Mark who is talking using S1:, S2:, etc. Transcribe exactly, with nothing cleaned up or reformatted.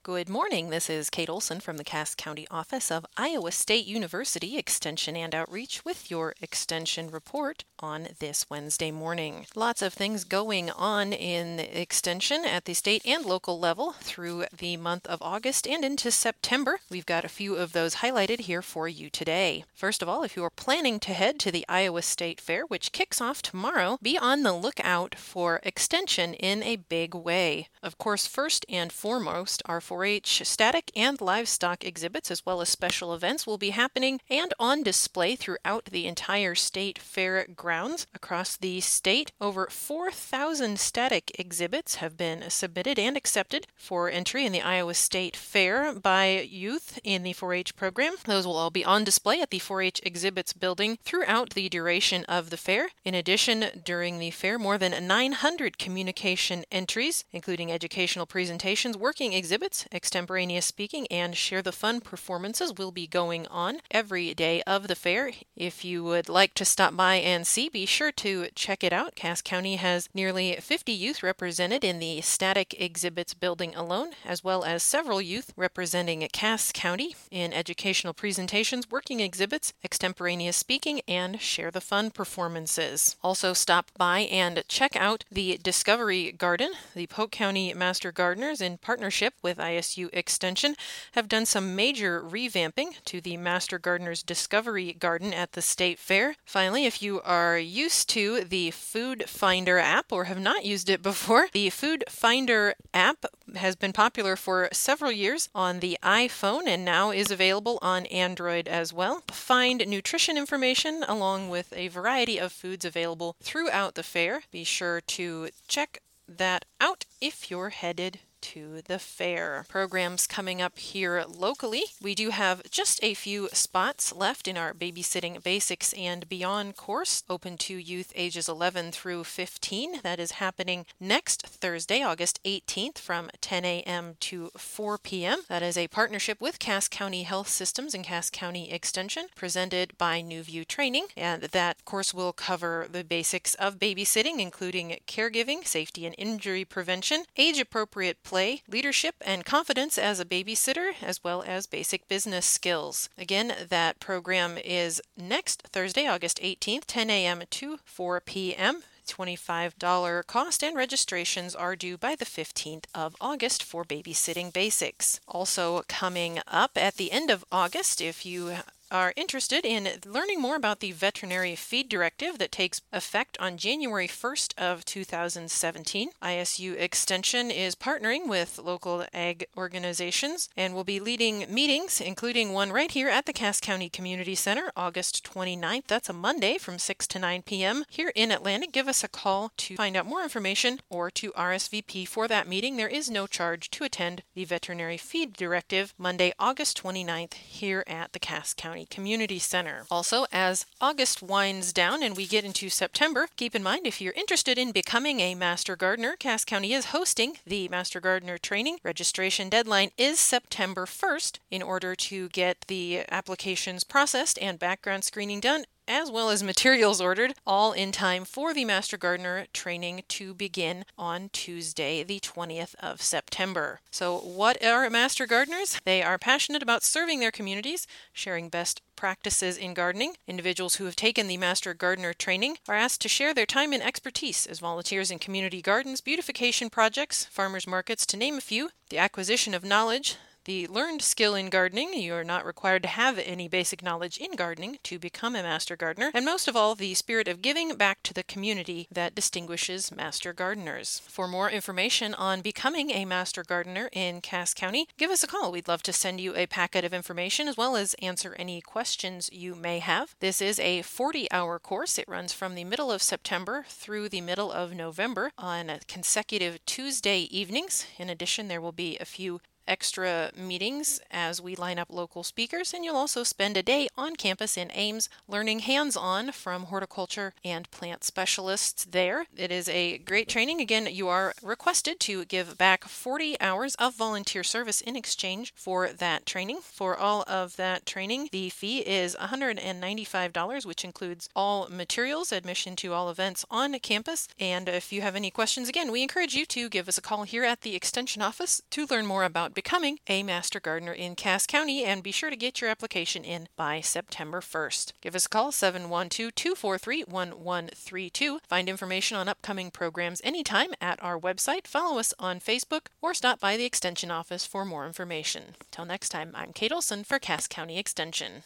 S1: Good morning. This is Kate Olson from the Cass County office of Iowa State University Extension and Outreach with your Extension report on this Wednesday morning. Lots of things going on in Extension at the state and local level through the month of August and into September. We've got a few of those highlighted here for you today. First of all, if you are planning to head to the Iowa State Fair, which kicks off tomorrow, be on the lookout for Extension in a big way. Of course, first and foremost, our four H static and livestock exhibits as well as special events will be happening and on display throughout the entire state fair grounds. Across the state, over four thousand static exhibits have been submitted and accepted for entry in the Iowa State Fair by youth in the four H program. Those will all be on display at the four H exhibits building throughout the duration of the fair. In addition, during the fair, more than nine hundred communication entries, including educational presentations, working exhibits, extemporaneous speaking, and share the fun performances will be going on every day of the fair. If you would like to stop by and see, be sure to check it out. Cass County has nearly fifty youth represented in the static exhibits building alone, as well as several youth representing Cass County in educational presentations, working exhibits, extemporaneous speaking, and share the fun performances. Also stop by and check out the Discovery Garden. The Polk County Master Gardeners, in partnership with I S U Extension, have done some major revamping to the Master Gardeners Discovery Garden at the State Fair. Finally, if you are used to the Food Finder app or have not used it before, the Food Finder app has been popular for several years on the iPhone and now is available on Android as well. Find nutrition information along with a variety of foods available throughout the fair. Be sure to check that out if you're headed to the fair. Programs coming up here locally. We do have just a few spots left in our Babysitting Basics and Beyond course, open to youth ages eleven through fifteen. That is happening next Thursday, August eighteenth from ten a.m. to four p.m. That is a partnership with Cass County Health Systems and Cass County Extension, presented by New View Training, and that course will cover the basics of babysitting, including caregiving, safety and injury prevention, age-appropriate play, Play, leadership, and confidence as a babysitter, as well as basic business skills. Again, that program is next Thursday, August eighteenth, ten a.m. to four p.m. twenty-five dollars cost, and registrations are due by the fifteenth of August for Babysitting Basics. Also coming up at the end of August, if you are interested in learning more about the Veterinary Feed Directive that takes effect on January first of two thousand seventeen. I S U Extension is partnering with local ag organizations and will be leading meetings, including one right here at the Cass County Community Center, August twenty-ninth. That's a Monday from six to nine p.m. here in Atlanta. Give us a call to find out more information or to R S V P for that meeting. There is no charge to attend the Veterinary Feed Directive Monday, August twenty-ninth here at the Cass County Community Center. Also, as August winds down and we get into September, keep in mind if you're interested in becoming a Master Gardener, Cass County is hosting the Master Gardener training. Registration deadline is September first in order to get the applications processed and background screening done, as well as materials ordered, all in time for the Master Gardener training to begin on Tuesday, the twentieth of September. So what are Master Gardeners? They are passionate about serving their communities, sharing best practices in gardening. Individuals who have taken the Master Gardener training are asked to share their time and expertise as volunteers in community gardens, beautification projects, farmers markets, to name a few. The acquisition of knowledge, the learned skill in gardening. You are not required to have any basic knowledge in gardening to become a Master Gardener. And most of all, the spirit of giving back to the community that distinguishes Master Gardeners. For more information on becoming a Master Gardener in Cass County, give us a call. We'd love to send you a packet of information as well as answer any questions you may have. This is a forty-hour course. It runs from the middle of September through the middle of November on consecutive Tuesday evenings. In addition, there will be a few extra meetings as we line up local speakers, and you'll also spend a day on campus in Ames learning hands-on from horticulture and plant specialists there. It is a great training. Again, you are requested to give back forty hours of volunteer service in exchange for that training. For all of that training, the fee is one hundred ninety-five dollars, which includes all materials, admission to all events on campus. And if you have any questions, again, we encourage you to give us a call here at the Extension office to learn more about becoming a Master Gardener in Cass County, and be sure to get your application in by September first. Give us a call, seven one two, two four three, one one three two. Find information on upcoming programs anytime at our website, follow us on Facebook, or stop by the Extension office for more information. Till next time, I'm Kate Olson for Cass County Extension.